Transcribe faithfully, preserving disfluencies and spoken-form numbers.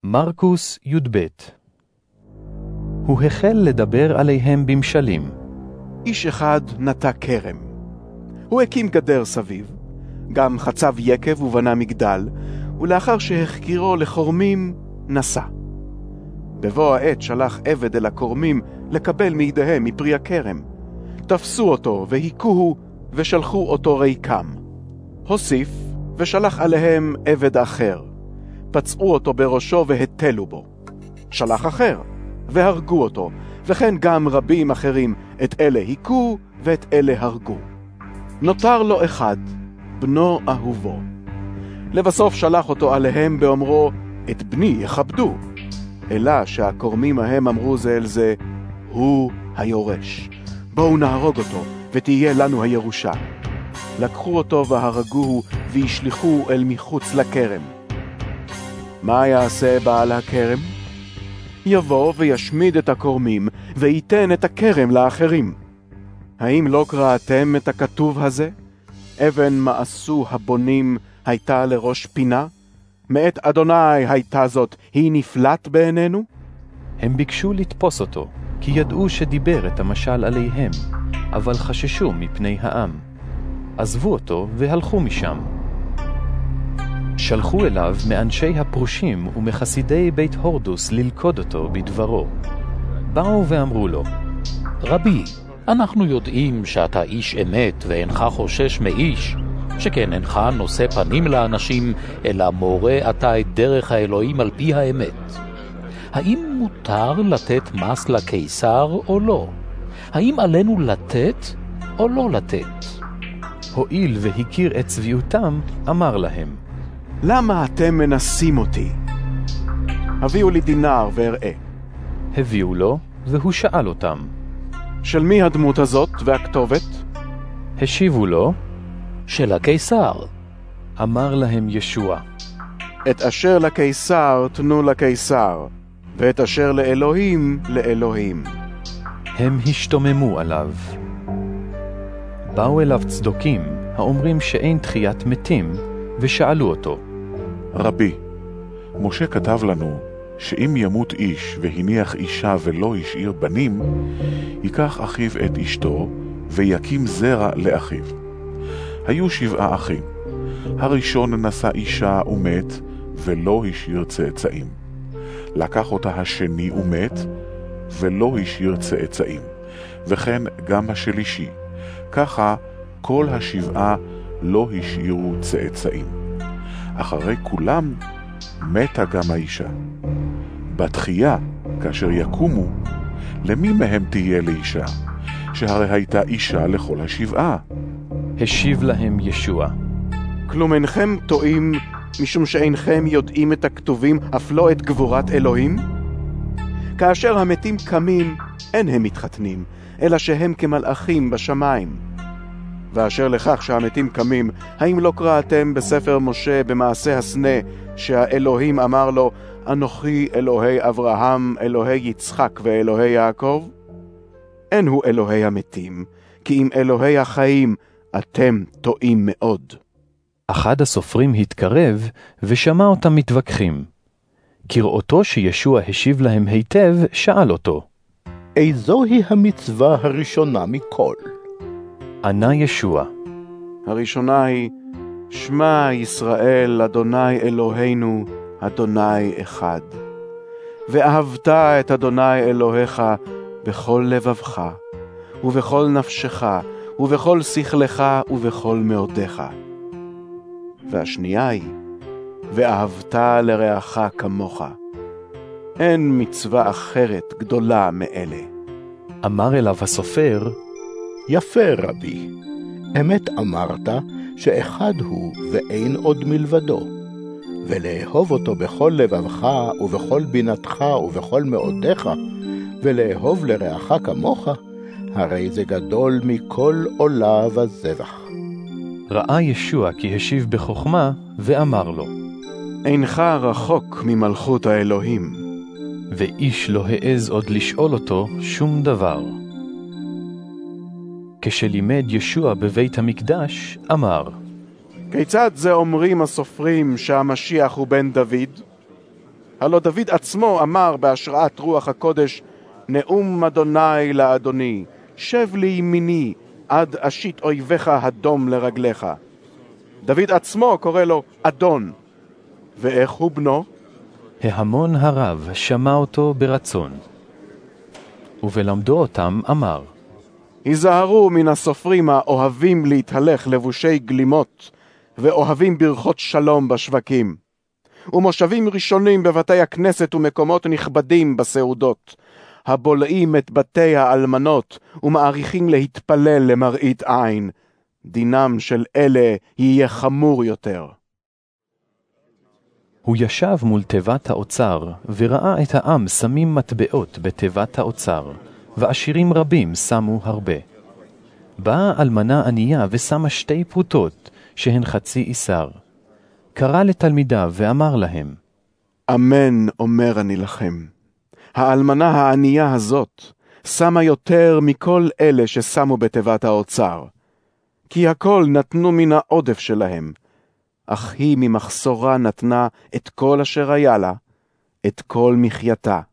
מרקוס י"ב. הוא החל לדבר עליהם במשלים. איש אחד נטע כרם. הוא הקים גדר סביב, גם חצב יקב ובנה מגדל, ולאחר שהחקירו לחורמים, נסע. בבוא העת שלח עבד אל הכורמים לקבל מידיהם מפרי הכרם. תפסו אותו והיכוהו ושלחו אותו ריקם. הוסיף ושלח עליהם עבד אחר. פצעו אותו בראשו והטלו בו. שלח אחר והרגו אותו, וכן גם רבים אחרים, את אלה היכו ואת אלה הרגו. נותר לו אחד, בנו אהובו. לבסוף שלח אותו עליהם באומרו, את בני יכבדו. אלא שהכורמים ההם אמרו זה אל זה, הוא היורש. בואו נהרוג אותו, ותהיה לנו הירושה. לקחו אותו והרגוהו, וישליחו אל מחוץ לכרם. מה יעשה בעל הכרם? יבוא וישמיד את הכורמים, וייתן את הכרם לאחרים. האם לא קראתם את הכתוב הזה? אבן מעשו הבונים הייתה לראש פינה? מאת אדוני הייתה זאת, היא נפלט בעינינו? הם ביקשו לתפוס אותו, כי ידעו שדיבר את המשל עליהם, אבל חששו מפני העם. עזבו אותו והלכו משם. שלחו אליו מאנשי הפרושים ומחסידי בית הורדוס ללכוד אותו בדברו. באו ואמרו לו, רבי, אנחנו יודעים שאתה איש אמת ואינך חושש מאיש, שכן אינך נושא פנים לאנשים, אלא מורה אתה את דרך האלוהים על פי האמת. האם מותר לתת מס לקיסר או לא? האם עלינו לתת או לא לתת? הואיל והכיר את צביעותם, אמר להם, למה אתם מנסים אותי? הביאו לי דינר ואראה. הביאו לו, והוא שאל אותם, של מי הדמות הזאת והכתובת? השיבו לו, של הקיסר. אמר להם ישוע, את אשר לקיסר תנו לקיסר, ואת אשר לאלוהים לאלוהים. הם השתוממו עליו. באו אליו צדוקים, האומרים שאין תחיית מתים, ושאלו אותו, רבי, משה כתב לנו שאם ימות איש והניח אישה ולא השאיר בנים, ייקח אחיו את אשתו ויקים זרע לאחיו. היו שבעה אחים. הראשון נשא אישה ומת ולא השאיר צאצאים. לקח אותה השני ומת ולא השאיר צאצאים. וכן גם השלישי. ככה כל השבעה לא השאירו צאצאים. אחרי כולם מתה גם האישה. בתחייה, כאשר יקומו, למי מהם תהיה לאישה? שהרי הייתה אישה לכל השבעה. השיב להם ישוע, כלום אינכם טועים, משום שאינכם יודעים את הכתובים, אף לא את גבורת אלוהים? כאשר המתים קמים, אין הם מתחתנים, אלא שהם כמלאכים בשמיים. ואשר לכך שהמתים קמים, האם לא קראתם בספר משה במעשה הסנה, שהאלוהים אמר לו, אנוכי אלוהי אברהם, אלוהי יצחק ואלוהי יעקב? אין הוא אלוהי המתים, כי אם אלוהי החיים אתם טועים מאוד. אחד הסופרים התקרב ושמע אותם מתווכחים. כראותו שישוע השיב להם היטב, שאל אותו, איזוהי המצווה הראשונה מכל? ענה ישוע, הראשונה היא, שמע ישראל אדוני אלוהינו, אדוני אחד. ואהבת את אדוני אלוהיך בכל לבבך, ובכל נפשך, ובכל שכלך, ובכל מאודך. והשנייה היא, ואהבת לרעך כמוך. אין מצווה אחרת גדולה מאלה. אמר אליו הסופר, יפה רבי, אמת אמרת שאחד הוא ואין עוד מלבדו, ולאהוב אותו בכל לבבך ובכל בינתך ובכל מאודך, ולאהוב לרעך כמוך, הרי זה גדול מכל עולה וזבח. ראה ישוע כי השיב בחוכמה, ואמר לו, אינך רחוק ממלכות האלוהים. ואיש לא העז עוד לשאול אותו שום דבר. כשלימד ישוע בבית המקדש, אמר, כיצד זה אומרים הסופרים שהמשיח הוא בן דוד? הלא דוד עצמו אמר בהשראת רוח הקודש, נאום אדוני לאדוני, שב לימיני עד אשית אויביך הדום לרגליך. דוד עצמו קורא לו אדון. ואיך הוא בנו? ההמון הרב שמע אותו ברצון. ובלמדו אותם אמר, היזהרו מן הסופרים האוהבים להתהלך לבושי גלימות, ואוהבים ברכות שלום בשווקים, ומושבים ראשונים בבתי הכנסת ומקומות נכבדים בסעודות, הבולעים את בתי האלמנות ומעריכים להתפלל למראית עין. דינם של אלה יהיה חמור יותר. הוא ישב מול תיבת האוצר, וראה את העם שמים מטבעות בתיבת האוצר, ועשירים רבים שמו הרבה. באה אלמנה ענייה ושמה שתי פרוטות, שהן חצי איסר. קרא לתלמידיו ואמר להם, אמן אומר אני לכם, האלמנה הענייה הזאת שמה יותר מכל אלה ששמו בתיבת האוצר, כי הכל נתנו מן העודף שלהם, אך היא ממחסורה נתנה את כל אשר היה לה, את כל מחייתה.